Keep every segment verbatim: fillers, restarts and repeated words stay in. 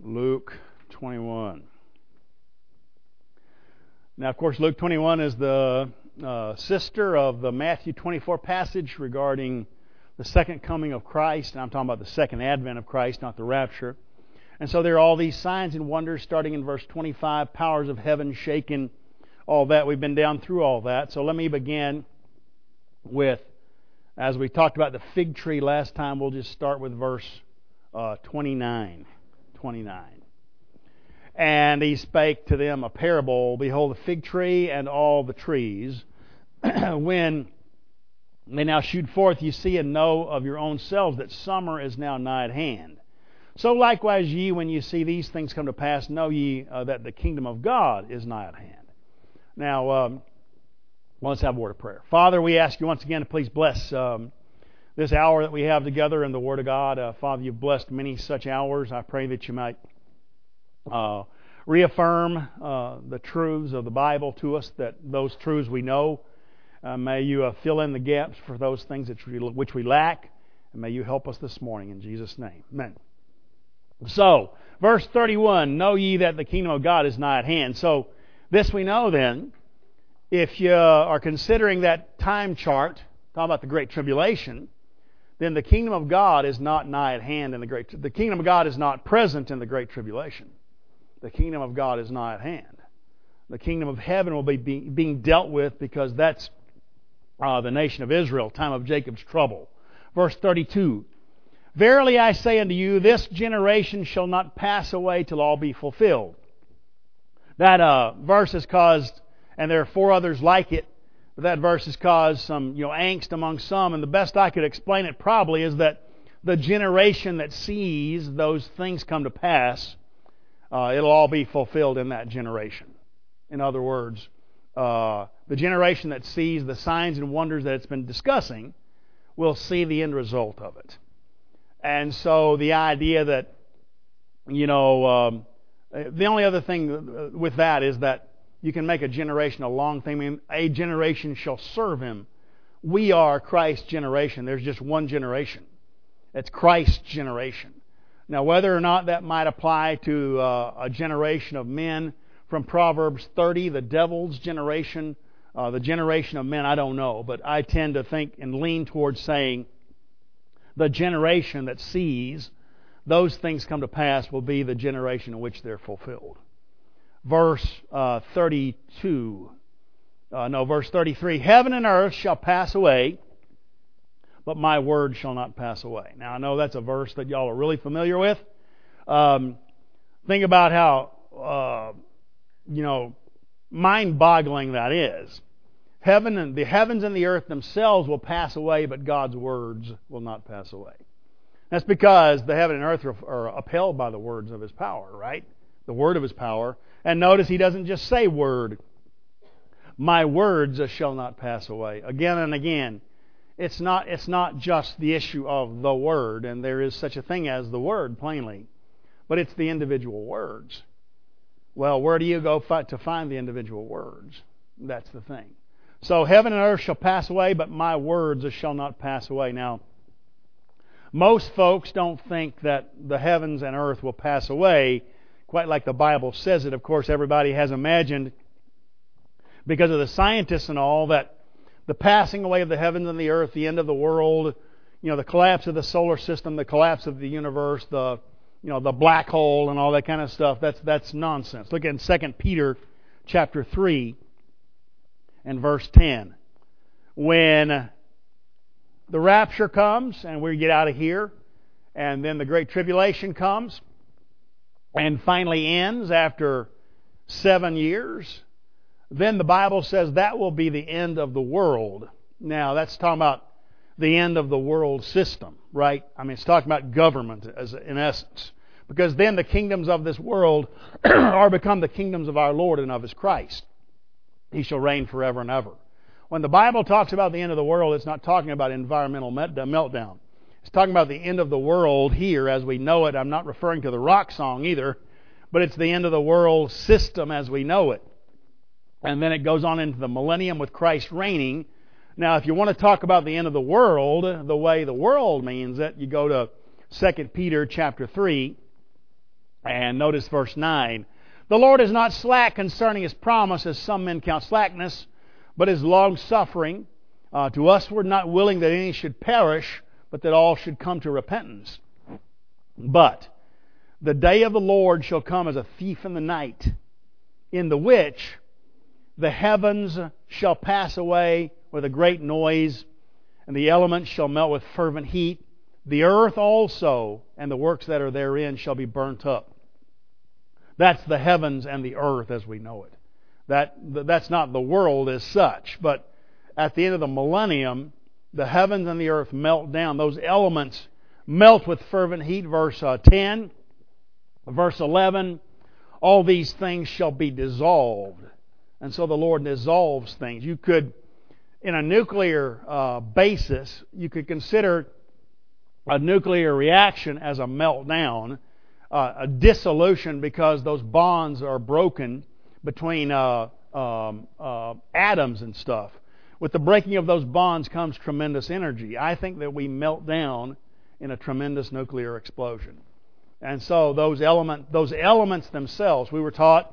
Luke twenty-one. Now, of course, Luke twenty-one is the uh, sister of the Matthew twenty-four passage regarding the second coming of Christ. And I'm talking about the second advent of Christ, not the rapture. And so there are all these signs and wonders starting in verse twenty-five, powers of heaven shaken, all that. We've been down through all that. So let me begin with, as we talked about the fig tree last time, we'll just start with verse uh, twenty-nine. twenty-nine. And he spake to them a parable, behold, the fig tree and all the trees, when they now shoot forth, ye see and know of your own selves that summer is now nigh at hand. So likewise ye, when ye see these things come to pass, know ye uh, that the kingdom of God is nigh at hand. Now, um, well, let's have a word of prayer. Father, we ask you once again to please bless um, this hour that we have together in the Word of God. Uh, Father, you've blessed many such hours. I pray that you might uh, reaffirm uh, the truths of the Bible to us, that those truths we know. Uh, may you uh, fill in the gaps for those things that we, which we lack. And may you help us this morning in Jesus' name. Amen. So, verse thirty-one, know ye that the kingdom of God is nigh at hand. So, this we know then, if you are considering that time chart, talking about the Great Tribulation, then the kingdom of God is not nigh at hand in the Great The kingdom of God is not present in the Great Tribulation. The kingdom of God is nigh at hand. The kingdom of heaven will be being dealt with because that's uh, the nation of Israel, time of Jacob's trouble. Verse thirty-two, verily I say unto you, this generation shall not pass away till all be fulfilled. That uh, verse has caused, and there are four others like it, but that verse has caused some you know, angst among some, and the best I could explain it probably is that the generation that sees those things come to pass, uh, it'll all be fulfilled in that generation. In other words, uh, the generation that sees the signs and wonders that it's been discussing will see the end result of it. And so the idea that, you know, um, the only other thing with that is that you can make a generation a long thing. I mean, a generation shall serve him. We are Christ's generation. There's just one generation. It's Christ's generation. Now, whether or not that might apply to uh, a generation of men from Proverbs thirty, the devil's generation, uh, the generation of men, I don't know. But I tend to think and lean towards saying the generation that sees those things come to pass will be the generation in which they're fulfilled. Verse uh, thirty-two, uh, no, verse thirty-three, heaven and earth shall pass away, but my word shall not pass away. Now, I know that's a verse that y'all are really familiar with. Um, think about how, uh, you know, mind-boggling that is. Heaven and the heavens and the earth themselves will pass away, but God's words will not pass away. That's because the heaven and earth are, are upheld by the words of His power, right? The word of His power. And notice He doesn't just say word. My words shall not pass away. Again and again, it's not, it's not just the issue of the word, and there is such a thing as the word, plainly, but it's the individual words. Well, where do you go fi- to find the individual words? That's the thing. So heaven and earth shall pass away, but my words shall not pass away. Now, most folks don't think that the heavens and earth will pass away quite like the Bible says it. Of course, everybody has imagined, because of the scientists and all, that the passing away of the heavens and the earth, the end of the world, you know, the collapse of the solar system, the collapse of the universe, the you know, the black hole and all that kind of stuff, that's that's nonsense. Look at Second Peter chapter three and verse ten. When the rapture comes and we get out of here, and then the Great Tribulation comes and finally ends after seven years, then the Bible says that will be the end of the world. Now, that's talking about the end of the world system, right? I mean, it's talking about government as in essence. Because then the kingdoms of this world are become the kingdoms of our Lord and of His Christ. He shall reign forever and ever. When the Bible talks about the end of the world, it's not talking about environmental meltdown. It's talking about the end of the world here as we know it. I'm not referring to the rock song either, but it's the end of the world system as we know it. And then it goes on into the millennium with Christ reigning. Now, if you want to talk about the end of the world, the way the world means it, you go to Second Peter chapter three And notice verse nine. The Lord is not slack concerning His promise, as some men count slackness, but is long-suffering. Uh, to us we're not willing that any should perish, but that all should come to repentance. But the day of the Lord shall come as a thief in the night, in the which the heavens shall pass away with a great noise, and the elements shall melt with fervent heat. The earth also and the works that are therein shall be burnt up. That's the heavens and the earth as we know it. That that's not the world as such, but at the end of the millennium, the heavens and the earth melt down. Those elements melt with fervent heat. Verse uh, ten, verse eleven, all these things shall be dissolved. And so the Lord dissolves things. You could, in a nuclear uh, basis, you could consider a nuclear reaction as a meltdown, uh, a dissolution, because those bonds are broken between uh, um, uh, atoms and stuff. With the breaking of those bonds comes tremendous energy. I think that we melt down in a tremendous nuclear explosion. And so those element, those elements themselves, we were taught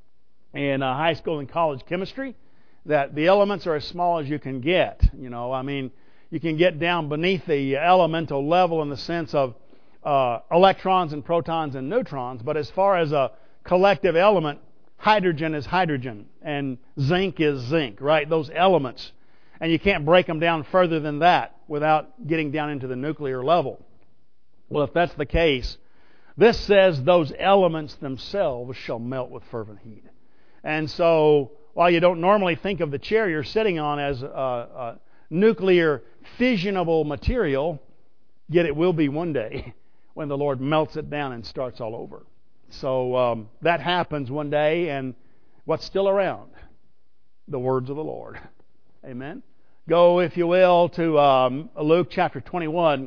in uh, high school and college chemistry that the elements are as small as you can get. You know, I mean, you can get down beneath the elemental level in the sense of uh, electrons and protons and neutrons, but as far as a collective element, hydrogen is hydrogen and zinc is zinc, right? Those elements. And you can't break them down further than that without getting down into the nuclear level. Well, if that's the case, this says those elements themselves shall melt with fervent heat. And so, while you don't normally think of the chair you're sitting on as a, a nuclear fissionable material, yet it will be one day when the Lord melts it down and starts all over. So um, that happens one day, and what's still around? The words of the Lord. Amen? Go, if you will, to um, Luke chapter twenty-one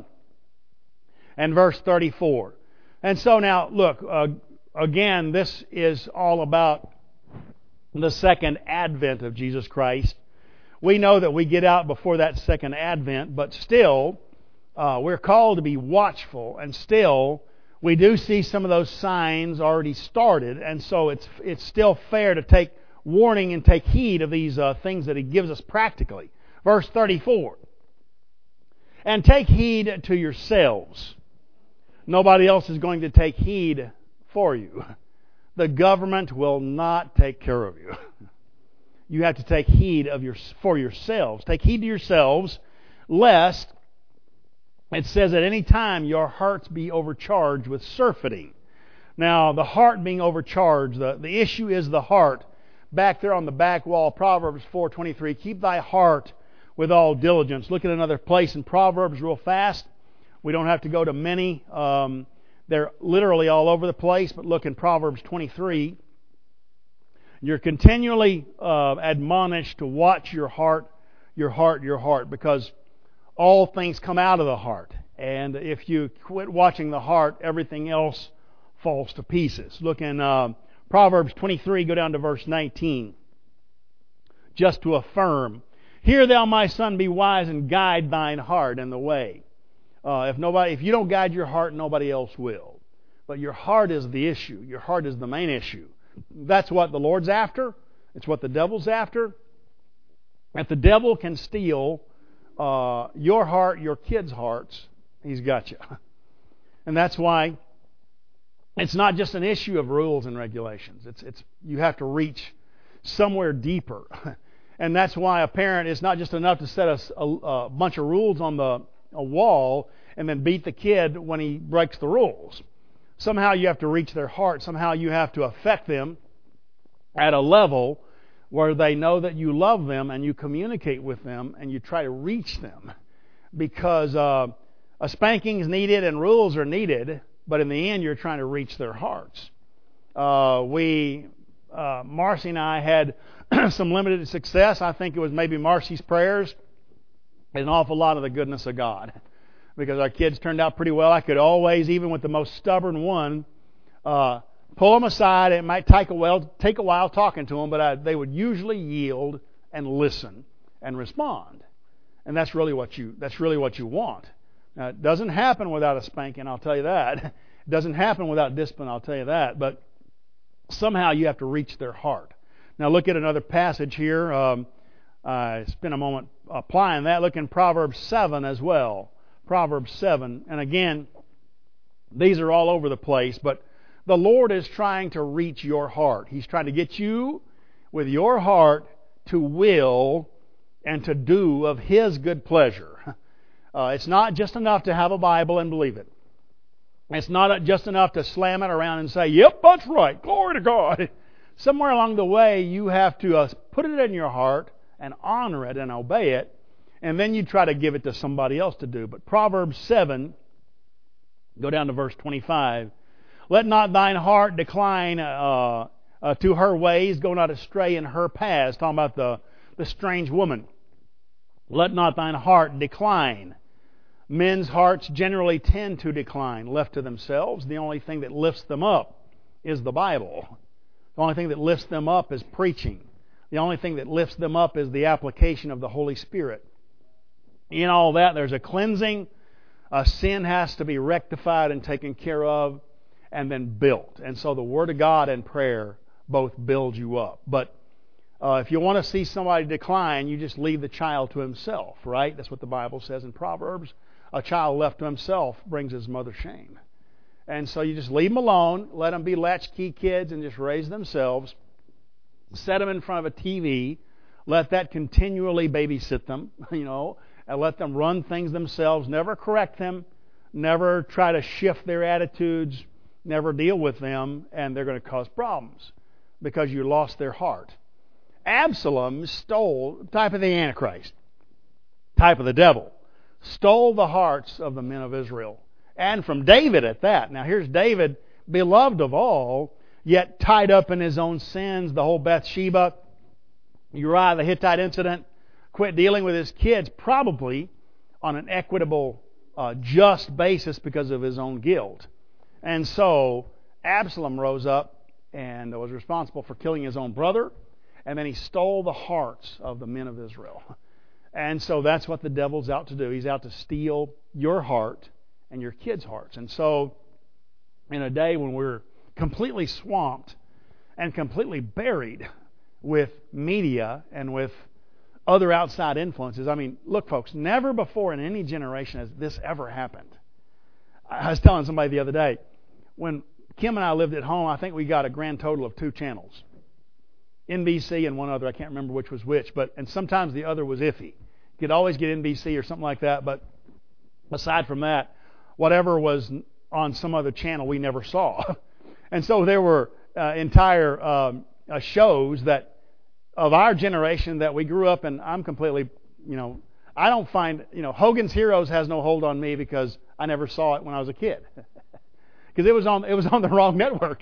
and verse thirty-four. And so now, look, uh, again, this is all about the second advent of Jesus Christ. We know that we get out before that second advent, but still, uh, we're called to be watchful, and still, we do see some of those signs already started, and so it's it's still fair to take warning and take heed of these uh, things that He gives us practically. Verse thirty-four, and take heed to yourselves. Nobody else is going to take heed for you. The government will not take care of you. You have to take heed of your for yourselves. Take heed to yourselves, lest, it says, at any time your hearts be overcharged with surfeiting. Now, the heart being overcharged, the, the issue is the heart. Back there on the back wall, Proverbs four twenty-three, keep thy heart with all diligence. Look at another place in Proverbs real fast. We don't have to go to many. Um, they're literally all over the place, but look in Proverbs twenty-three. You're continually uh, admonished to watch your heart, your heart, your heart, because all things come out of the heart. And if you quit watching the heart, everything else falls to pieces. Look in uh, Proverbs twenty-three, go down to verse nineteen. Just to affirm, hear thou, my son, be wise, and guide thine heart in the way. Uh, if nobody, if you don't guide your heart, nobody else will. But your heart is the issue. Your heart is the main issue. That's what the Lord's after. It's what the devil's after. If the devil can steal uh, your heart, your kids' hearts, he's got you. And that's why it's not just an issue of rules and regulations. It's it's you have to reach somewhere deeper. And that's why a parent, it's not just enough to set a, a, a bunch of rules on the a wall and then beat the kid when he breaks the rules. Somehow you have to reach their heart. Somehow you have to affect them at a level where they know that you love them and you communicate with them and you try to reach them. Because uh, a spanking is needed and rules are needed, but in the end you're trying to reach their hearts. Uh, we, uh, Marcy and I had some limited success. I think it was maybe Marcy's prayers and an awful lot of the goodness of God. Because our kids turned out pretty well. I could always, even with the most stubborn one, uh, pull them aside. It might take a while, take a while talking to them, but I, they would usually yield and listen and respond. And that's really what you that's really what you want. Now, it doesn't happen without a spanking, I'll tell you that. It doesn't happen without discipline, I'll tell you that. But somehow you have to reach their heart. Now look at another passage here. Um, I spent a moment applying that. Look in Proverbs seven as well. Proverbs seven. And again, these are all over the place, but the Lord is trying to reach your heart. He's trying to get you with your heart to will and to do of His good pleasure. Uh, it's not just enough to have a Bible and believe it. It's not just enough to slam it around and say, yep, that's right, glory to God. Somewhere along the way, you have to uh, put it in your heart and honor it and obey it, and then you try to give it to somebody else to do. But Proverbs seven, go down to verse twenty-five. Let not thine heart decline uh, uh, to her ways, go not astray in her paths. Talking about the, the strange woman. Let not thine heart decline. Men's hearts generally tend to decline. Left to themselves, the only thing that lifts them up is the Bible. The only thing that lifts them up is preaching. The only thing that lifts them up is the application of the Holy Spirit. In all that, there's a cleansing. A sin has to be rectified and taken care of, and then built. And so the Word of God and prayer both build you up. But uh, if you want to see somebody decline, you just leave the child to himself, right? That's what the Bible says in Proverbs. A child left to himself brings his mother shame. And so you just leave them alone, let them be latchkey kids and just raise themselves. Set them in front of a T V, let that continually babysit them, you know, and let them run things themselves. Never correct them, never try to shift their attitudes, never deal with them, and they're going to cause problems because you lost their heart. Absalom stole, type of the Antichrist, type of the devil, stole the hearts of the men of Israel. And from David at that. Now here's David, beloved of all, yet tied up in his own sins, the whole Bathsheba, Uriah the Hittite incident, quit dealing with his kids probably on an equitable, uh, just basis because of his own guilt. And so Absalom rose up and was responsible for killing his own brother, and then he stole the hearts of the men of Israel. And so that's what the devil's out to do. He's out to steal your heart and your kids' hearts. And so in a day when we're completely swamped and completely buried with media and with other outside influences, I mean, look, folks, never before in any generation has this ever happened. I was telling somebody the other day, when Kim and I lived at home, I think we got a grand total of two channels. N B C and one other, I can't remember which was which, but and sometimes the other was iffy. You could always get N B C or something like that, but aside from that, whatever was on some other channel we never saw. And so there were uh, entire um, uh, shows that of our generation that we grew up in. I'm completely, you know, I don't find, you know, Hogan's Heroes has no hold on me because I never saw it when I was a kid. Because it was on it was on the wrong network.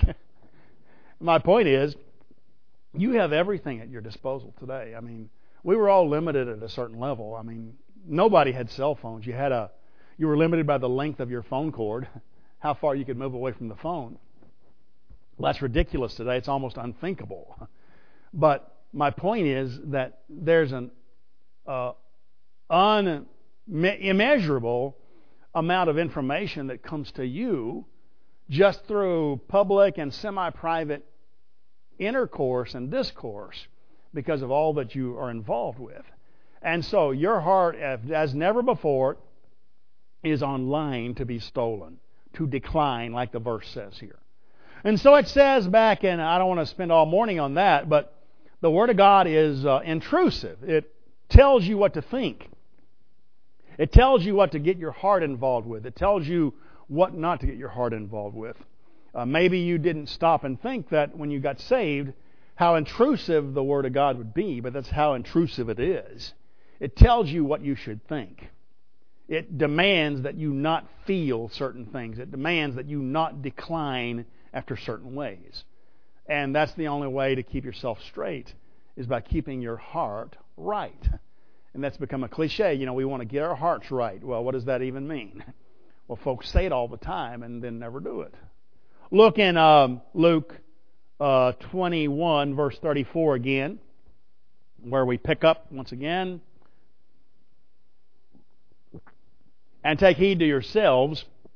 My point is, you have everything at your disposal today. I mean, we were all limited at a certain level. I mean, nobody had cell phones. You had a you were limited by the length of your phone cord, how far you could move away from the phone. Well, that's ridiculous today. It's almost unthinkable. But my point is that there's an uh, unimmeasurable amount of information that comes to you just through public and semi-private intercourse and discourse because of all that you are involved with. And so your heart, as never before, is online to be stolen, to decline, like the verse says here. And so it says back, and I don't want to spend all morning on that, but the Word of God is uh, intrusive. It tells you what to think. It tells you what to get your heart involved with. It tells you what not to get your heart involved with. Uh, maybe you didn't stop and think that when you got saved, how intrusive the Word of God would be, but that's how intrusive it is. It tells you what you should think. It demands that you not feel certain things. It demands that you not decline after certain ways. And that's the only way to keep yourself straight, is by keeping your heart right. And that's become a cliche. You know, we want to get our hearts right. Well, what does that even mean? Well, folks say it all the time and then never do it. Look in um, Luke uh, twenty-one, verse thirty-four again, where we pick up once again. And take heed to yourselves,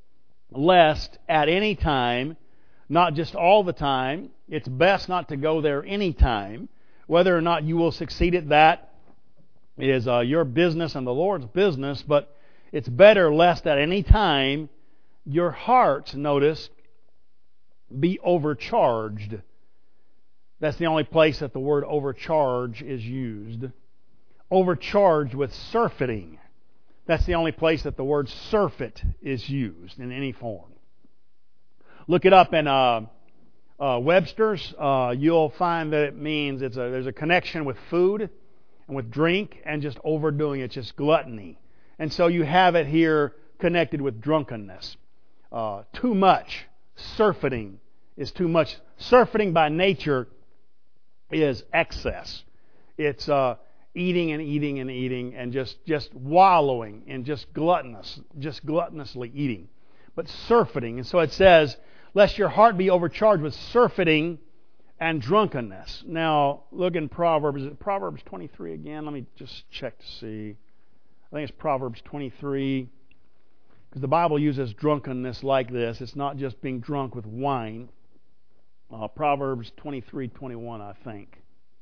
lest at any time, not just all the time, it's best not to go there any time. Whether or not you will succeed at that is uh, your business and the Lord's business, but it's better lest at any time your heart, notice, be overcharged. That's the only place that the word overcharge is used. Overcharged with surfeiting. That's the only place that the word surfeit is used in any form. Look it up in uh, uh, Webster's. Uh, you'll find that it means it's a, there's a connection with food and with drink and just overdoing it, just gluttony. And so you have it here connected with drunkenness. Uh, too much. Surfeiting is too much. Surfeiting by nature is excess. It's uh, eating and eating and eating and just, just wallowing in just gluttonous, just gluttonously eating. But surfeiting, and so it says, lest your heart be overcharged with surfeiting and drunkenness. Now, look in Proverbs. Is it Proverbs twenty-three again? Let me just check to see. I think it's Proverbs twenty-three. Because the Bible uses drunkenness like this. It's not just being drunk with wine. Uh, Proverbs twenty-three twenty-one, I think.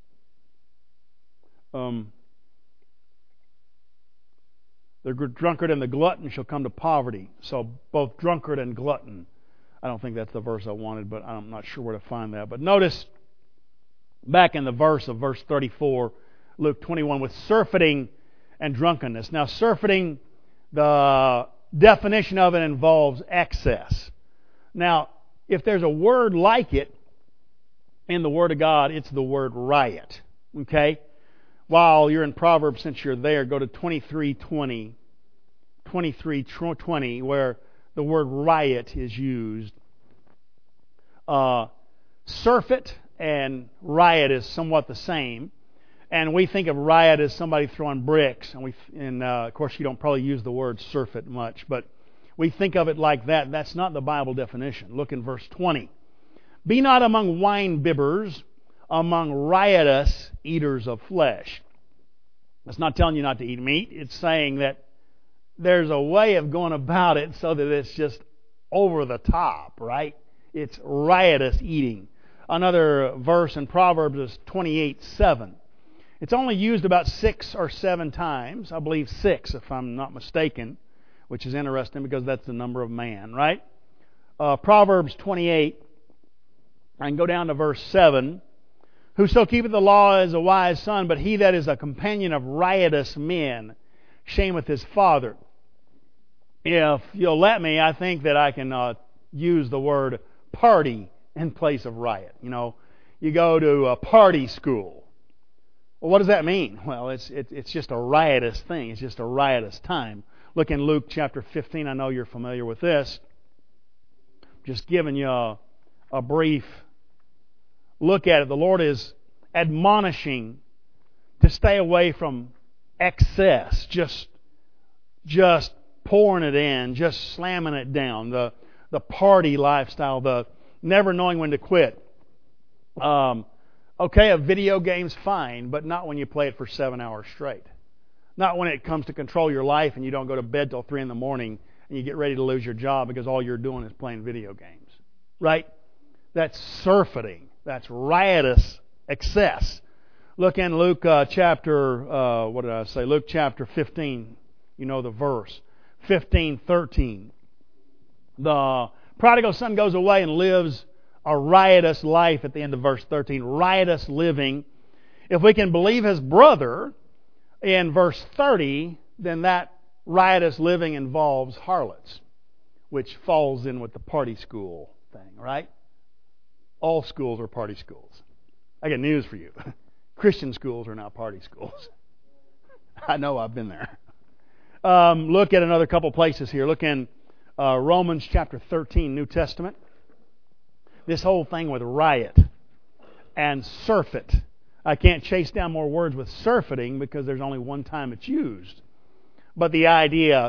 Um, the drunkard and the glutton shall come to poverty. So both drunkard and glutton. I don't think that's the verse I wanted, but I'm not sure where to find that. But notice back in the verse of verse thirty-four, Luke twenty-one, with surfeiting and drunkenness. Now, surfeiting, the definition of it involves excess. Now, if there's a word like it in the Word of God, it's the word riot. Okay? While you're in Proverbs, since you're there, go to twenty-three twenty, twenty-three twenty, where the word riot is used. Uh, surfeit and riot is somewhat the same. And we think of riot as somebody throwing bricks. And, we, and uh, of course, you don't probably use the word surfeit much. But we think of it like that. That's not the Bible definition. Look in verse twenty. Be not among wine bibbers, among riotous eaters of flesh. It's not telling you not to eat meat. It's saying that there's a way of going about it so that it's just over the top, right? It's riotous eating. Another verse in Proverbs is twenty-eight seven. It's only used about six or seven times. I believe six, if I'm not mistaken, which is interesting because that's the number of man, right? Uh, Proverbs twenty-eight, I can go down to verse seven. Whoso keepeth the law is a wise son, but he that is a companion of riotous men shameth his father. If you'll let me, I think that I can uh, use the word party in place of riot. You know, you go to a party school. Well, what does that mean? Well, it's it, it's just a riotous thing. It's just a riotous time. Look in Luke chapter fifteen. I know you're familiar with this. Just giving you a, a brief look at it. The Lord is admonishing to stay away from excess, just just pouring it in, just slamming it down, the the party lifestyle, the never knowing when to quit. Um, okay, a video game's fine, but not when you play it for seven hours straight. Not when it comes to control your life and you don't go to bed till three in the morning and you get ready to lose your job because all you're doing is playing video games. Right? That's surfeiting. That's riotous excess. Look in Luke uh, chapter, uh, what did I say? Luke chapter fifteen. You know the verse. fifteen thirteen. The prodigal son goes away and lives a riotous life at the end of verse thirteen. Riotous living. If we can believe his brother in verse thirty, then that riotous living involves harlots, which falls in with the party school thing, right? All schools are party schools. I got news for you. Christian schools are not party schools. I know, I've been there. Um, look at another couple places here. Look in uh, Romans chapter thirteen, New Testament. This whole thing with riot and surfeit. I can't chase down more words with surfeiting because there's only one time it's used. But the idea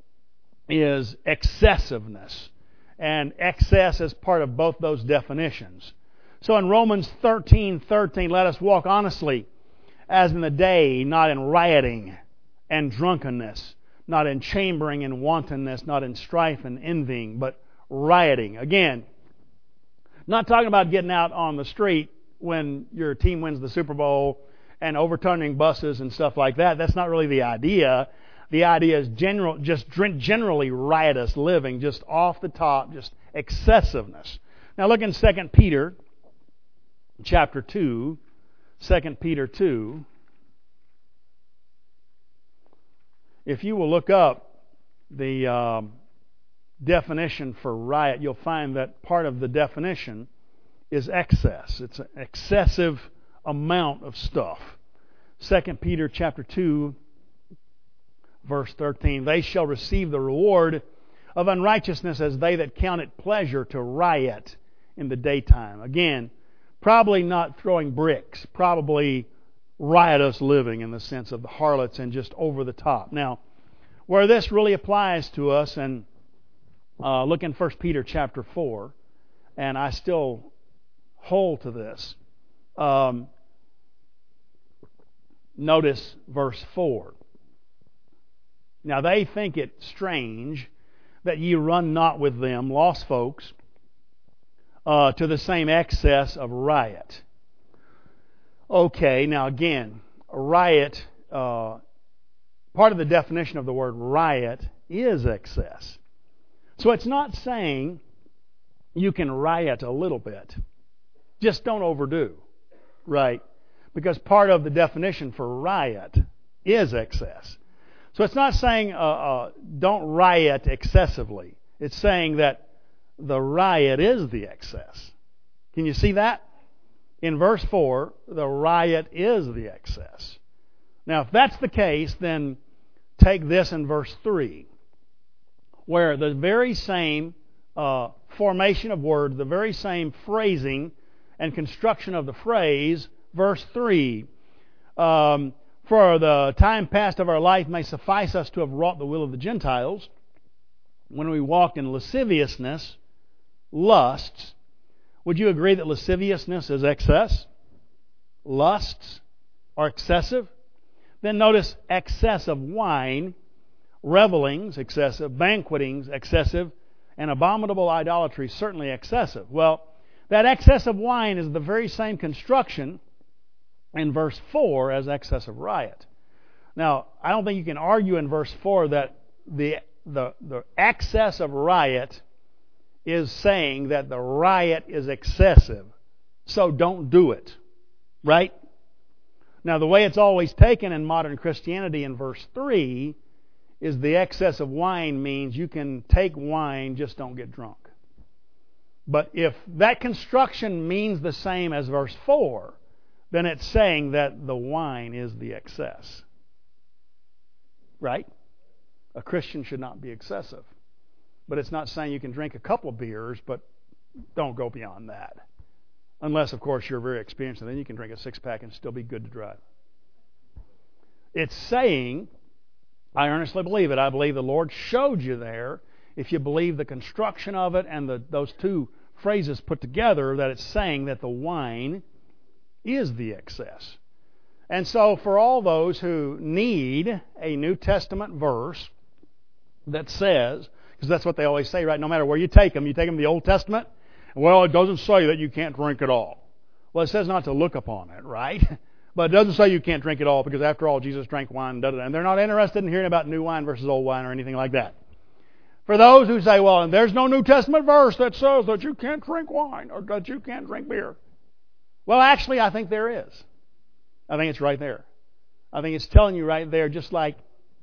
is excessiveness. And excess is part of both those definitions. So in Romans thirteen thirteen, let us walk honestly as in the day, not in rioting and drunkenness, not in chambering and wantonness, not in strife and envying, but rioting. Again, not talking about getting out on the street when your team wins the Super Bowl and overturning buses and stuff like that. That's not really the idea. The idea is general, just generally riotous living, just off the top, just excessiveness. Now look in Second Peter chapter two. Second Peter two. If you will look up the um, definition for riot, you'll find that part of the definition is excess. It's an excessive amount of stuff. Second Peter chapter two, verse thirteen. They shall receive the reward of unrighteousness as they that count it pleasure to riot in the daytime. Again, probably not throwing bricks, probably riotous living in the sense of the harlots and just over the top. Now, where this really applies to us, and uh, look in First Peter chapter four, and I still hold to this. Um, notice verse four. Now they think it strange that ye run not with them, lost folks, uh, to the same excess of riot. Okay, now again, a riot, uh, part of the definition of the word riot is excess. So it's not saying you can riot a little bit. Just don't overdo, right? Because part of the definition for riot is excess. So it's not saying uh, uh, don't riot excessively. It's saying that the riot is the excess. Can you see that? In verse four, the riot is the excess. Now, if that's the case, then take this in verse three, where the very same uh, formation of words, the very same phrasing and construction of the phrase, verse three, um, for the time past of our life may suffice us to have wrought the will of the Gentiles, when we walked in lasciviousness, lusts. Would you agree that lasciviousness is excess? Lusts are excessive? Then notice excess of wine, revelings, excessive, banquetings, excessive, and abominable idolatry, certainly excessive. Well, that excess of wine is the very same construction in verse four as excess of riot. Now, I don't think you can argue in verse four that the, the, the excess of riot is saying that the riot is excessive, so don't do it. Right? Now, the way it's always taken in modern Christianity in verse three is the excess of wine means you can take wine, just don't get drunk. But if that construction means the same as verse four, then it's saying that the wine is the excess. Right? A Christian should not be excessive. But it's not saying you can drink a couple of beers, but don't go beyond that. Unless, of course, you're very experienced, and then you can drink a six-pack and still be good to drive. It's saying, I earnestly believe it, I believe the Lord showed you there, if you believe the construction of it and the, those two phrases put together, that it's saying that the wine is the excess. And so for all those who need a New Testament verse that says, because that's what they always say, right? No matter where you take them, you take them to the Old Testament, well, it doesn't say that you can't drink it all. Well, it says not to look upon it, right? But it doesn't say you can't drink it all, because after all, Jesus drank wine, da, da, da. And they're not interested in hearing about new wine versus old wine or anything like that. For those who say, well, there's no New Testament verse that says that you can't drink wine or that you can't drink beer. Well, actually, I think there is. I think it's right there. I think it's telling you right there, just like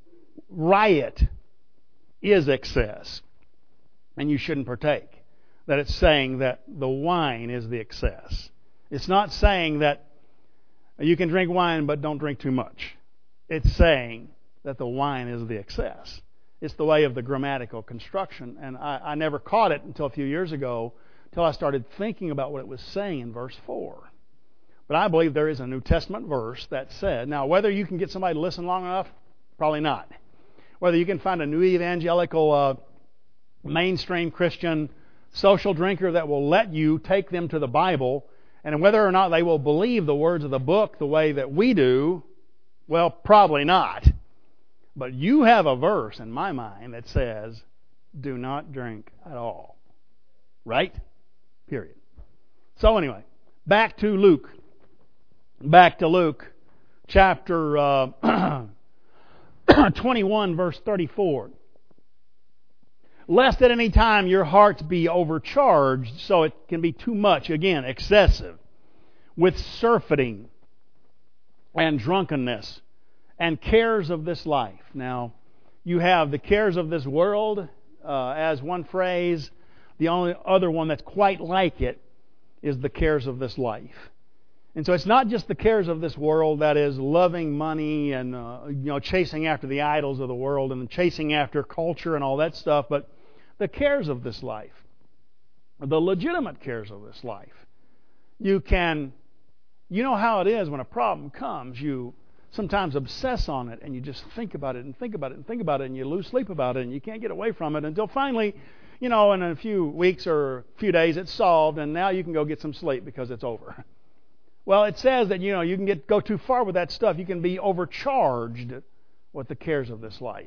riot is excess, and you shouldn't partake. That it's saying that the wine is the excess. It's not saying that you can drink wine but don't drink too much. It's saying that the wine is the excess. It's the way of the grammatical construction, and I, I never caught it until a few years ago, until I started thinking about what it was saying in verse four. But I believe there is a New Testament verse that said, now whether you can get somebody to listen long enough, probably not. Whether you can find a new evangelical, uh, mainstream Christian social drinker that will let you take them to the Bible, and whether or not they will believe the words of the book the way that we do, well, probably not. But you have a verse in my mind that says, do not drink at all. Right? Period. So anyway, back to Luke. Back to Luke, chapter uh, twenty-one, verse thirty-four. Lest at any time your hearts be overcharged, so it can be too much, again, excessive, with surfeiting and drunkenness and cares of this life. Now, you have the cares of this world uh, as one phrase. The only other one that's quite like it is the cares of this life. And so it's not just the cares of this world, that is loving money and uh, you know chasing after the idols of the world and chasing after culture and all that stuff, but the cares of this life, the legitimate cares of this life. You can, you know how it is when a problem comes, you sometimes obsess on it and you just think about it and think about it and think about it and you lose sleep about it and you can't get away from it until finally, you know, in a few weeks or a few days it's solved and now you can go get some sleep because it's over. Well, it says that, you know, you can get go too far with that stuff. You can be overcharged with the cares of this life.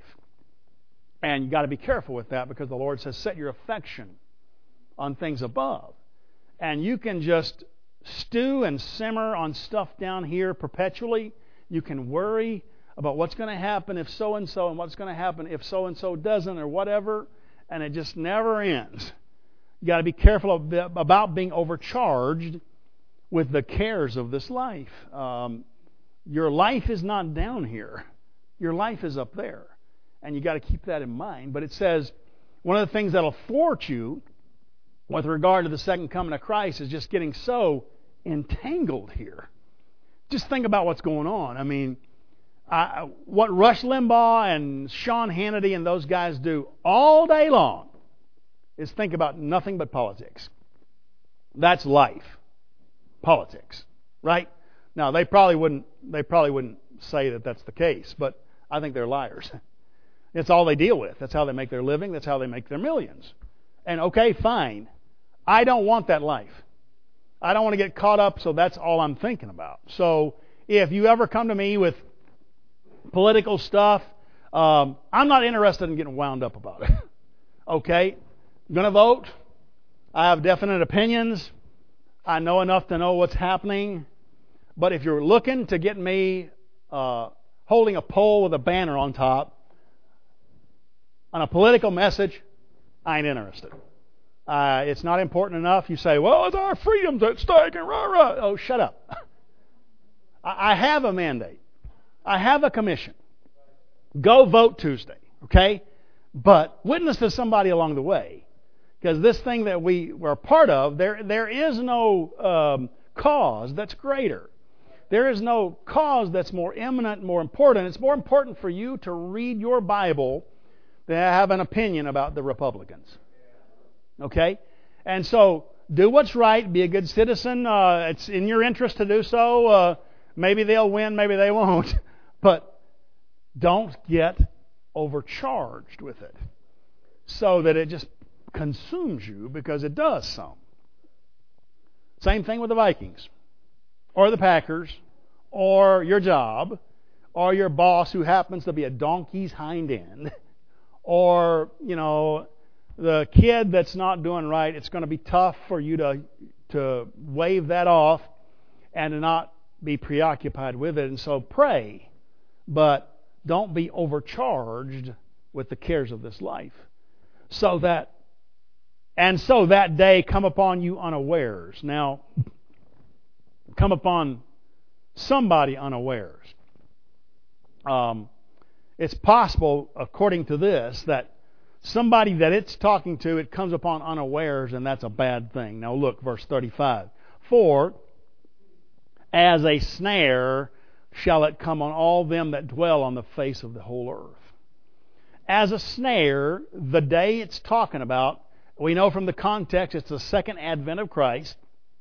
And you've got to be careful with that because the Lord says, set your affection on things above. And you can just stew and simmer on stuff down here perpetually. You can worry about what's going to happen if so-and-so and what's going to happen if so-and-so doesn't or whatever. And it just never ends. You've got to be careful about being overcharged with the cares of this life. Um, your life is not down here. Your life is up there. And you've got to keep that in mind. But it says one of the things that will thwart you with regard to the second coming of Christ is just getting so entangled here. Just think about what's going on. I mean, I, what Rush Limbaugh and Sean Hannity and those guys do all day long is think about nothing but politics. That's life. Politics, right? Now they probably wouldn't they probably wouldn't say that that's the case, but I think they're liars. It's all they deal with. That's how they make their living. That's how they make their millions. And okay, fine. I don't want that life. I don't want to get caught up, so that's all I'm thinking about. So if you ever come to me with political stuff, um, I'm not interested in getting wound up about it. Okay? I'm going to vote. I have definite opinions. I know enough to know what's happening. But if you're looking to get me uh, holding a pole with a banner on top on a political message, I ain't interested. Uh, it's not important enough. You say, well, it's our freedoms at stake and rah, rah. Oh, shut up. I have a mandate. I have a commission. Go vote Tuesday, okay? But witness to somebody along the way. Because this thing that we were part of, there there is no um, cause that's greater. There is no cause that's more eminent, more important. It's more important for you to read your Bible than have an opinion about the Republicans. Okay? And so, do what's right. Be a good citizen. Uh, it's in your interest to do so. Uh, maybe they'll win, maybe they won't. But don't get overcharged with it so that it just consumes you, because it does some. Same thing with the Vikings or the Packers or your job or your boss who happens to be a donkey's hind end or, you know, the kid that's not doing right. It's going to be tough for you to to wave that off and to not be preoccupied with it. And so pray, but don't be overcharged with the cares of this life. So that And so that day come upon you unawares. Now, come upon somebody unawares. Um, it's possible, according to this, that somebody that it's talking to, it comes upon unawares, and that's a bad thing. Now look, verse thirty-five. For as a snare shall it come on all them that dwell on the face of the whole earth. As a snare, the day it's talking about, we know from the context it's the second advent of Christ,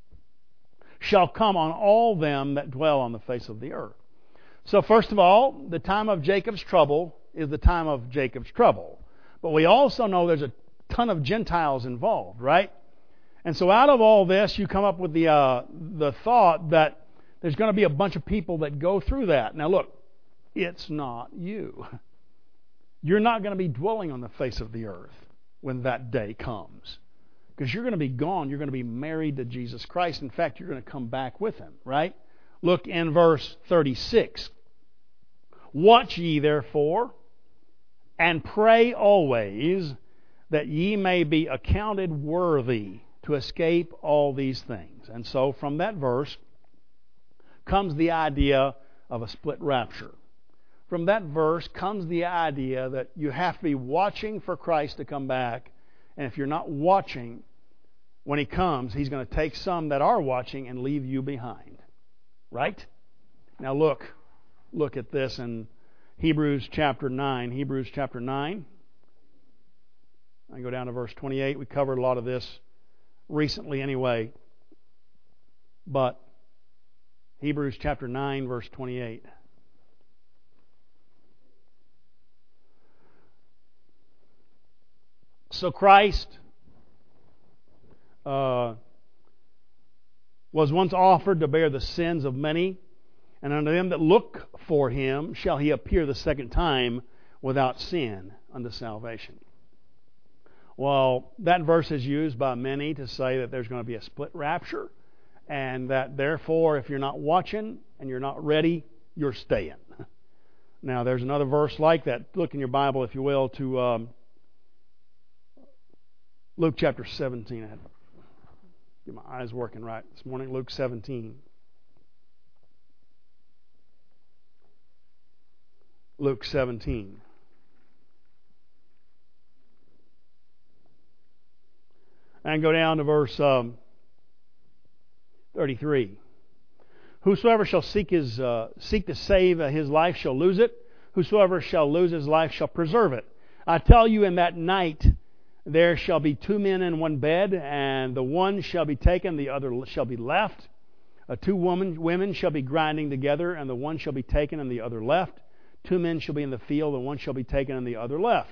shall come on all them that dwell on the face of the earth. So first of all, the time of Jacob's trouble is the time of Jacob's trouble. But we also know there's a ton of Gentiles involved, right? And so out of all this, you come up with the uh, the thought that there's going to be a bunch of people that go through that. Now look, it's not you. You're not going to be dwelling on the face of the earth when that day comes. Because you're going to be gone. You're going to be married to Jesus Christ. In fact, you're going to come back with Him, right? Look in verse thirty-six. Watch ye therefore, and pray always, that ye may be accounted worthy to escape all these things. And so from that verse comes the idea of a split rapture. From that verse comes the idea that you have to be watching for Christ to come back. And if you're not watching, when He comes, He's going to take some that are watching and leave you behind. Right? Now look, look at this in Hebrews chapter nine. Hebrews chapter nine. I go down to verse twenty-eight. We covered a lot of this recently anyway. But Hebrews chapter nine, verse twenty-eight. So Christ uh, was once offered to bear the sins of many, and unto them that look for Him shall He appear the second time without sin unto salvation. Well, that verse is used by many to say that there's going to be a split rapture, and that therefore if you're not watching and you're not ready, you're staying. Now there's another verse like that. Look in your Bible, if you will, to um, Luke chapter seventeen. I had to get my eyes working right this morning. Luke seventeen. Luke seventeen. And go down to verse um, thirty-three. Whosoever shall seek his uh, seek to save his life shall lose it. Whosoever shall lose his life shall preserve it. I tell you, in that night there shall be two men in one bed, and the one shall be taken, the other shall be left. Uh, two women, women shall be grinding together, and the one shall be taken, and the other left. Two men shall be in the field, and one shall be taken, and the other left.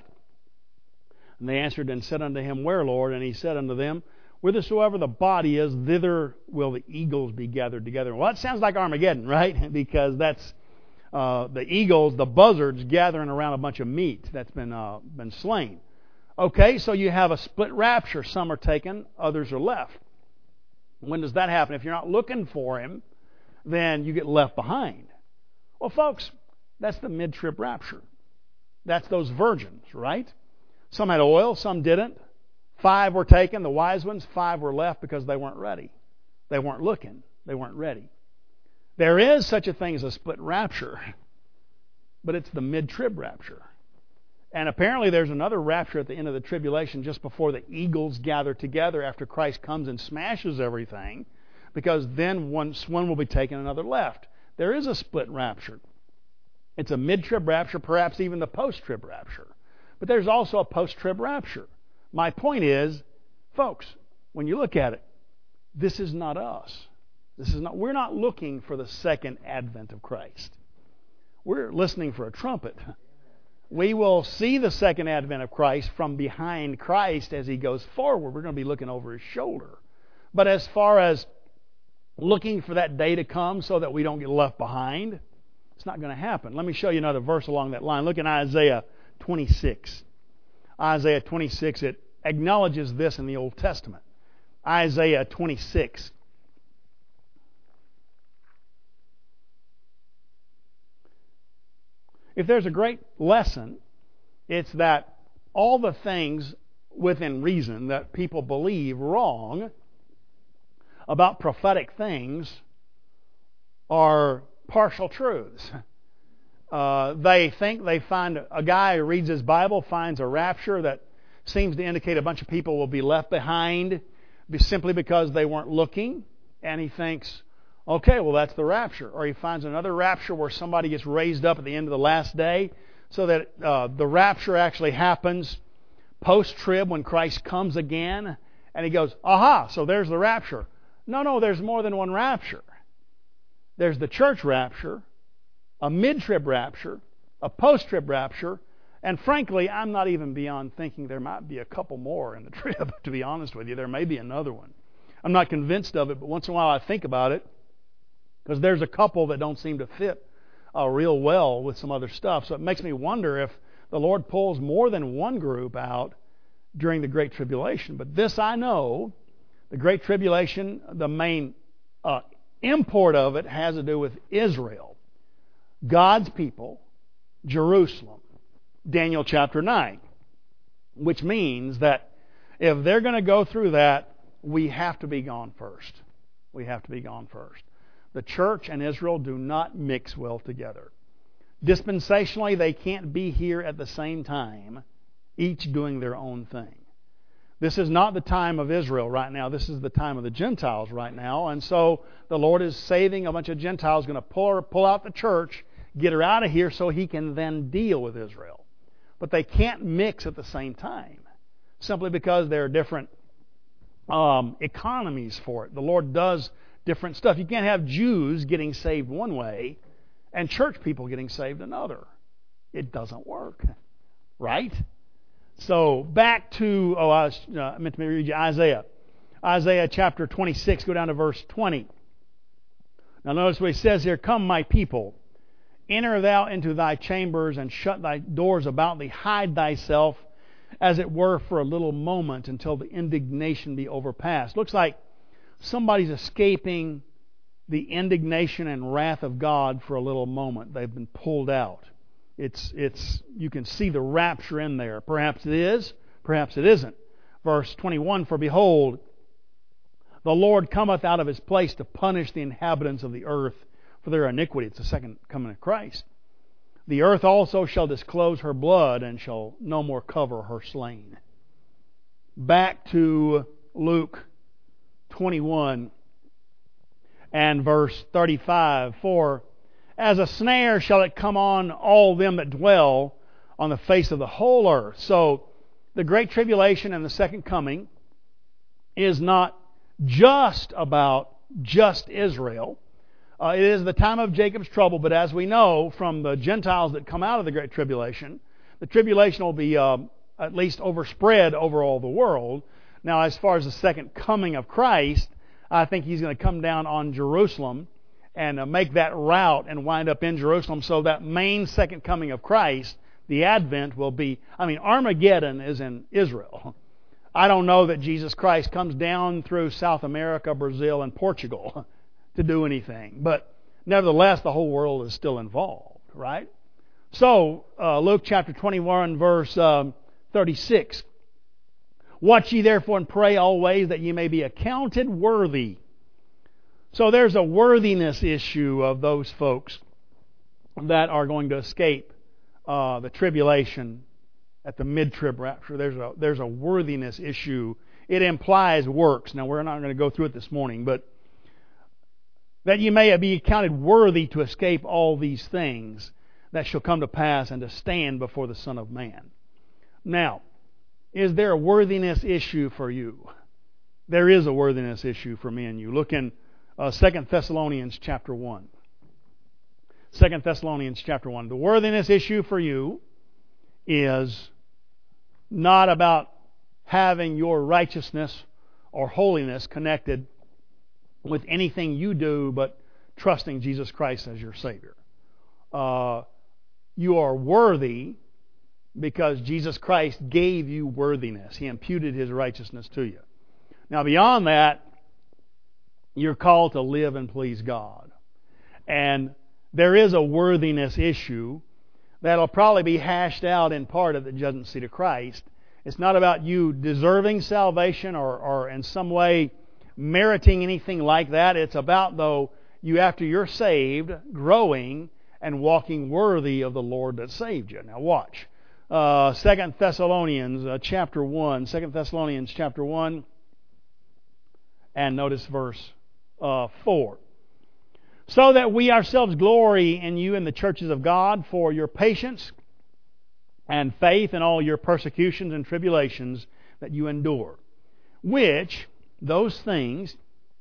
And they answered and said unto him, Where, Lord? And He said unto them, Whithersoever the body is, thither will the eagles be gathered together. Well, that sounds like Armageddon, right? Because that's uh, the eagles, the buzzards, gathering around a bunch of meat that's been uh, been slain. Okay, so you have a split rapture. Some are taken, others are left. When does that happen? If you're not looking for Him, then you get left behind. Well, folks, that's the mid-trib rapture. That's those virgins, right? Some had oil, some didn't. Five were taken, the wise ones. Five were left because they weren't ready. They weren't looking. They weren't ready. There is such a thing as a split rapture, but it's the mid-trib rapture. And apparently there's another rapture at the end of the tribulation just before the eagles gather together after Christ comes and smashes everything, because then one, one will be taken, another left. There is a split rapture. It's a mid-trib rapture, perhaps even the post-trib rapture. But there's also a post-trib rapture. My point is, folks, when you look at it, this is not us. This is not. We're not looking for the second advent of Christ. We're listening for a trumpet. We will see the second advent of Christ from behind Christ as He goes forward. We're going to be looking over His shoulder. But as far as looking for that day to come so that we don't get left behind, it's not going to happen. Let me show you another verse along that line. Look in Isaiah twenty-six. Isaiah twenty-six, it acknowledges this in the Old Testament. Isaiah twenty-six. If there's a great lesson, it's that all the things within reason that people believe wrong about prophetic things are partial truths. Uh, they think they find a guy who reads his Bible finds a rapture that seems to indicate a bunch of people will be left behind simply because they weren't looking, and he thinks, okay, well, that's the rapture. Or he finds another rapture where somebody gets raised up at the end of the last day, so that uh, the rapture actually happens post-trib when Christ comes again. And he goes, aha, so there's the rapture. No, no, there's more than one rapture. There's the church rapture, a mid-trib rapture, a post-trib rapture, and frankly, I'm not even beyond thinking there might be a couple more in the trib, to be honest with you. There may be another one. I'm not convinced of it, but once in a while I think about it, because there's a couple that don't seem to fit uh, real well with some other stuff. So it makes me wonder if the Lord pulls more than one group out during the Great Tribulation. But this I know, the Great Tribulation, the main uh, import of it has to do with Israel, God's people, Jerusalem, Daniel chapter nine, which means that if they're going to go through that, we have to be gone first. We have to be gone first. The church and Israel do not mix well together. Dispensationally, they can't be here at the same time, each doing their own thing. This is not the time of Israel right now. This is the time of the Gentiles right now. And so the Lord is saving a bunch of Gentiles, going to pull, pull out the church, get her out of here so He can then deal with Israel. But they can't mix at the same time, simply because there are different um, economies for it. The Lord does different stuff. You can't have Jews getting saved one way and church people getting saved another. It doesn't work. Right? So back to, oh, I, was, uh, I meant to read you Isaiah. Isaiah chapter twenty-six, go down to verse twenty. Now notice what he says here, "Come, my people, enter thou into thy chambers, and shut thy doors about thee. Hide thyself, as it were, for a little moment, until the indignation be overpassed." Looks like somebody's escaping the indignation and wrath of God for a little moment. They've been pulled out. It's, it's, you can see the rapture in there. Perhaps it is, perhaps it isn't. Verse twenty-one, "For behold, the Lord cometh out of His place to punish the inhabitants of the earth for their iniquity." It's the second coming of Christ. "The earth also shall disclose her blood, and shall no more cover her slain." Back to Luke twenty-one and verse thirty-five. "For as a snare shall it come on all them that dwell on the face of the whole earth." So the Great Tribulation and the second coming is not just about just Israel. Uh, it is the time of Jacob's trouble, but as we know from the Gentiles that come out of the Great Tribulation, the tribulation will be uh, at least overspread over all the world. Now, as far as the second coming of Christ, I think He's going to come down on Jerusalem and uh, make that route and wind up in Jerusalem. So that main second coming of Christ, the Advent, will be, I mean, Armageddon is in Israel. I don't know that Jesus Christ comes down through South America, Brazil, and Portugal to do anything. But nevertheless, the whole world is still involved, right? So, uh, Luke chapter twenty-one, verse um, thirty-six. "Watch ye therefore and pray always, that ye may be accounted worthy." So there's a worthiness issue of those folks that are going to escape uh, the tribulation at the mid-trib rapture. There's a, there's a worthiness issue. It implies works. Now, we're not going to go through it this morning, but that you may be accounted worthy to escape all these things that shall come to pass, and to stand before the Son of Man. Now, is there a worthiness issue for you? There is a worthiness issue for me and you. Look in uh, Second Thessalonians chapter one. Second Thessalonians chapter one. The worthiness issue for you is not about having your righteousness or holiness connected with anything you do, but trusting Jesus Christ as your Savior. Uh, you are worthy because Jesus Christ gave you worthiness. He imputed His righteousness to you. Now, beyond that, you're called to live and please God. And there is a worthiness issue that'll probably be hashed out in part at the judgment seat of Christ. It's not about you deserving salvation or, or in some way meriting anything like that. It's about, though, you, after you're saved, growing and walking worthy of the Lord that saved you. Now watch. Uh, Second Thessalonians uh, chapter one. Second Thessalonians chapter one. And notice verse uh, four. "So that we ourselves glory in you in the churches of God for your patience and faith in all your persecutions and tribulations that you endure, which, those things,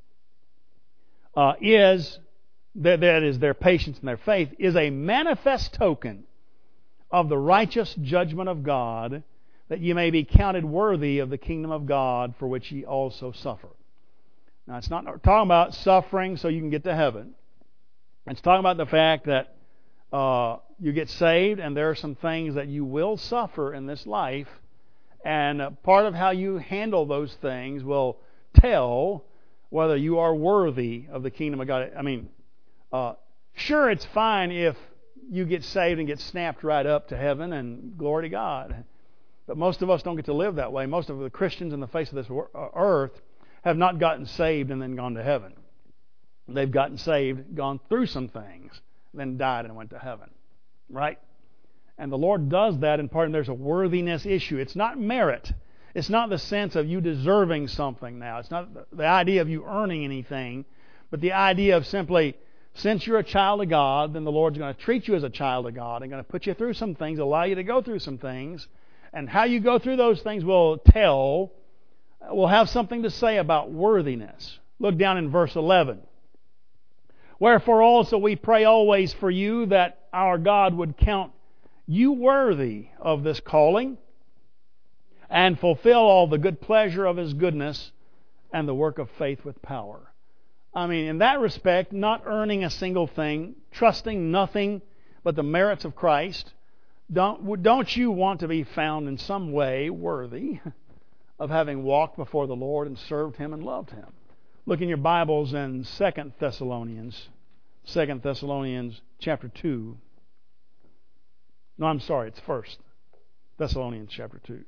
uh, is, that, that is their patience and their faith, is a manifest token of the righteous judgment of God, that ye may be counted worthy of the kingdom of God, for which ye also suffer." Now, it's not talking about suffering so you can get to heaven. It's talking about the fact that uh, you get saved, and there are some things that you will suffer in this life, And uh, part of how you handle those things will tell whether you are worthy of the kingdom of God. I mean, uh, sure, it's fine if you get saved and get snapped right up to heaven and glory to God. But most of us don't get to live that way. Most of the Christians on the face of this earth have not gotten saved and then gone to heaven. They've gotten saved, gone through some things, then died and went to heaven. Right? And the Lord does that in part, and there's a worthiness issue. It's not merit. It's not the sense of you deserving something now. It's not the idea of you earning anything, but the idea of simply, since you're a child of God, then the Lord's going to treat you as a child of God and going to put you through some things, allow you to go through some things. And how you go through those things will tell, will have something to say about worthiness. Look down in verse eleven. Wherefore also we pray always for you that our God would count you worthy of this calling and fulfill all the good pleasure of His goodness and the work of faith with power. I mean, in that respect, not earning a single thing, trusting nothing but the merits of Christ, don't, don't you want to be found in some way worthy of having walked before the Lord and served Him and loved Him? Look in your Bibles in Second Thessalonians, Second Thessalonians chapter two. No, I'm sorry, it's First Thessalonians chapter two.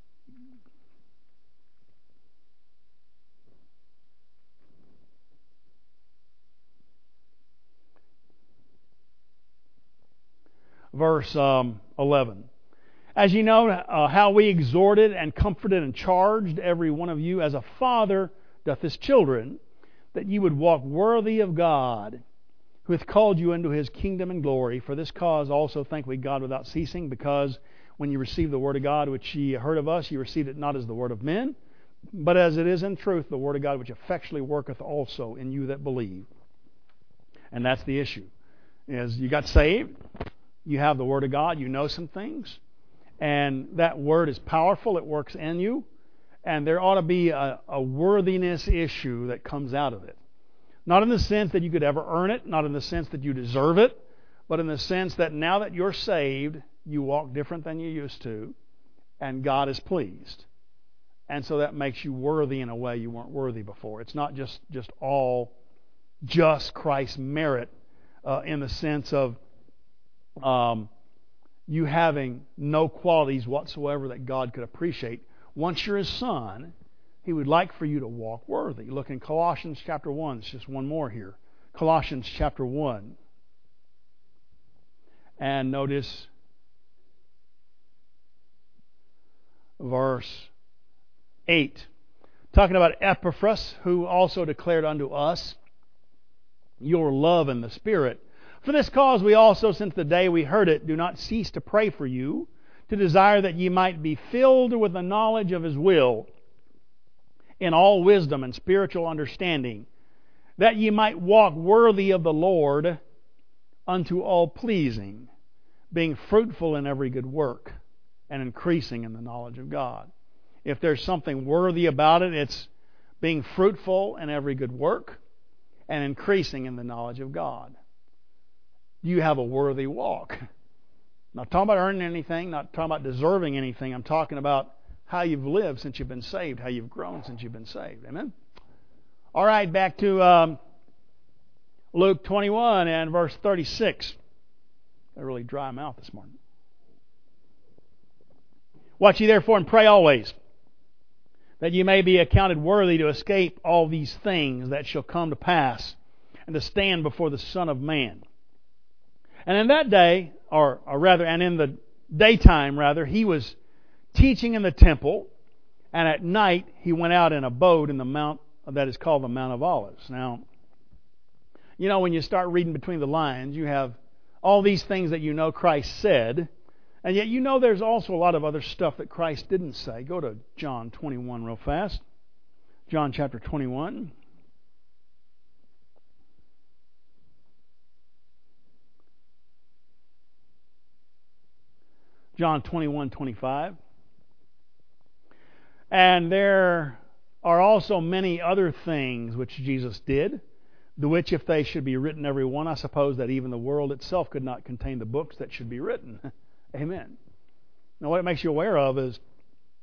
Verse um, eleven. As you know, uh, how we exhorted and comforted and charged every one of you as a father doth his children, that ye would walk worthy of God, who hath called you into His kingdom and glory. For this cause also thank we God without ceasing, because when you received the word of God which ye heard of us, ye received it not as the word of men, but as it is in truth the word of God, which effectually worketh also in you that believe. And that's the issue. Is you got saved, you have the word of God, you know some things, and that word is powerful, it works in you, and there ought to be a, a worthiness issue that comes out of it. Not in the sense that you could ever earn it, not in the sense that you deserve it, but in the sense that now that you're saved, you walk different than you used to, and God is pleased. And so that makes you worthy in a way you weren't worthy before. It's not just, just all just Christ's merit uh, in the sense of um, you having no qualities whatsoever that God could appreciate. Once you're His son, He would like for you to walk worthy. Look in Colossians chapter one. It's just one more here. Colossians chapter one. And notice verse eight. Talking about Epaphras, who also declared unto us your love in the Spirit. For this cause we also, since the day we heard it, do not cease to pray for you, to desire that ye might be filled with the knowledge of His will, in all wisdom and spiritual understanding, that ye might walk worthy of the Lord unto all pleasing, being fruitful in every good work, and increasing in the knowledge of God. If there's something worthy about it, it's being fruitful in every good work and increasing in the knowledge of God. You have a worthy walk. Not talking about earning anything, not talking about deserving anything. I'm talking about how you've lived since you've been saved, how you've grown since you've been saved. Amen? All right, back to um, Luke twenty-one and verse thirty-six. I really dry mouth this morning. Watch ye therefore and pray always, that ye may be accounted worthy to escape all these things that shall come to pass, and to stand before the Son of Man. And in that day, or, or rather, and in the daytime rather, He was teaching in the temple, and at night He went out and abode in the mount that is called the Mount of Olives. Now, you know, when you start reading between the lines, you have all these things that you know Christ said, and yet you know there's also a lot of other stuff that Christ didn't say. Go to John twenty-one real fast. John chapter twenty-one. John twenty-one twenty-five. And there are also many other things which Jesus did, the which if they should be written every one, I suppose that even the world itself could not contain the books that should be written. Amen. Now what it makes you aware of is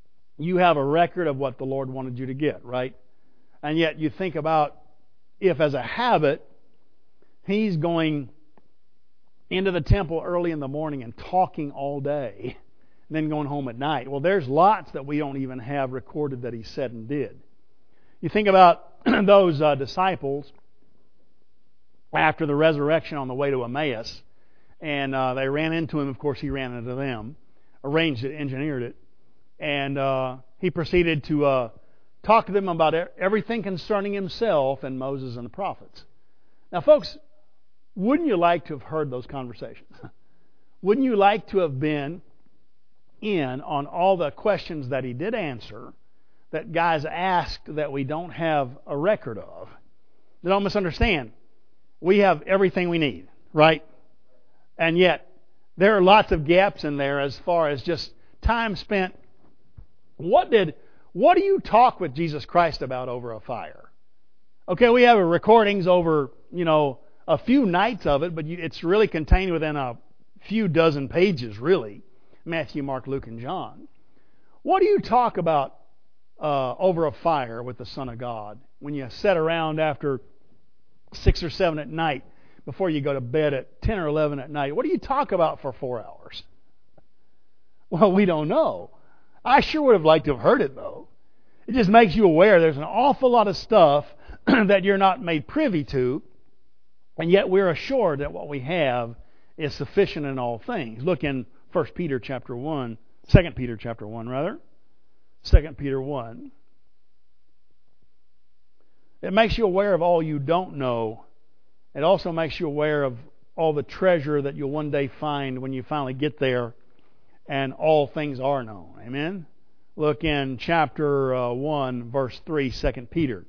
you have a record of what the Lord wanted you to get, right? And yet you think about if as a habit, He's going into the temple early in the morning and talking all day, and then going home at night. Well, there's lots that we don't even have recorded that He said and did. You think about those uh, disciples after the resurrection on the way to Emmaus, and uh, they ran into Him. Of course, He ran into them, arranged it, engineered it, and uh, He proceeded to uh, talk to them about everything concerning Himself and Moses and the prophets. Now, folks, wouldn't you like to have heard those conversations? Wouldn't you like to have been in on all the questions that He did answer that guys asked that we don't have a record of? Don't misunderstand. We have everything we need, right? And yet, there are lots of gaps in there as far as just time spent. What did, what do you talk with Jesus Christ about over a fire? Okay, we have recordings over, you know, a few nights of it, but it's really contained within a few dozen pages, really. Matthew, Mark, Luke, and John. What do you talk about uh, over a fire with the Son of God when you sit around after six or seven at night before you go to bed at ten or eleven at night? What do you talk about for four hours? Well, we don't know. I sure would have liked to have heard it, though. It just makes you aware there's an awful lot of stuff that you're not made privy to, and yet we're assured that what we have is sufficient in all things. Look in First Peter chapter one, Second Peter chapter one, rather. Second Peter one. It makes you aware of all you don't know. It also makes you aware of all the treasure that you'll one day find when you finally get there and all things are known. Amen? Look in chapter uh, one, verse three, Second Peter.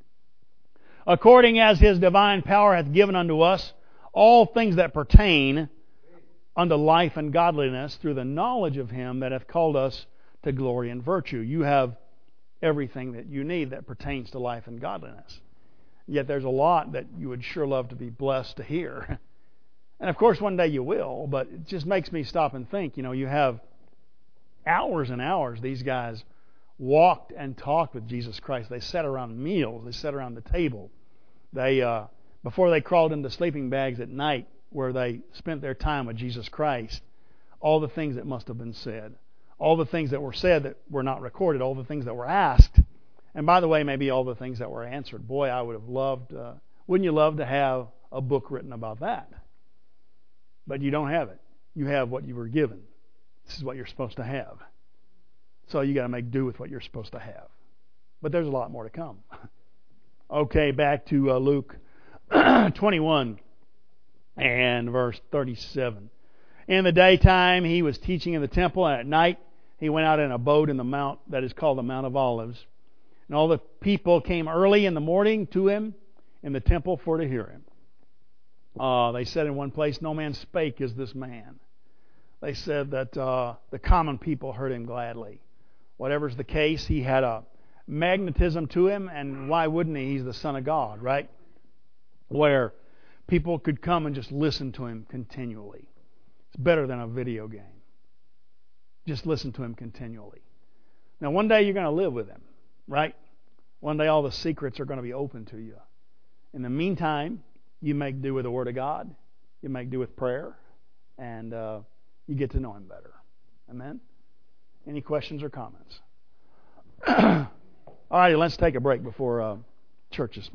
According as His divine power hath given unto us all things that pertain unto life and godliness through the knowledge of Him that hath called us to glory and virtue. You have everything that you need that pertains to life and godliness. Yet there's a lot that you would sure love to be blessed to hear. And of course one day you will, but it just makes me stop and think, you know, you have hours and hours these guys walked and talked with Jesus Christ. They sat around meals. They sat around the table. They, uh, before they crawled into sleeping bags at night where they spent their time with Jesus Christ, all the things that must have been said, all the things that were said that were not recorded, all the things that were asked, and by the way, maybe all the things that were answered. Boy, I would have loved, uh, wouldn't you love to have a book written about that? But you don't have it. You have what you were given. This is what you're supposed to have. So you got to make do with what you're supposed to have. But there's a lot more to come. Okay, back to uh, Luke twenty-one and verse thirty-seven. In the daytime he was teaching in the temple, and at night he went out in a boat in the mount that is called the Mount of Olives. And all the people came early in the morning to him in the temple for to hear him. Uh, they said in one place, no man spake as this man. They said that uh, the common people heard him gladly. Whatever's the case, he had a magnetism to him, and why wouldn't he? He's the Son of God, right? Where people could come and just listen to him continually. It's better than a video game. Just listen to him continually. Now, one day you're going to live with him, right? One day all the secrets are going to be open to you. In the meantime, you make do with the Word of God. You make do with prayer. And uh, you get to know him better. Amen? Any questions or comments? All righty, let's take a break before uh, church this morning.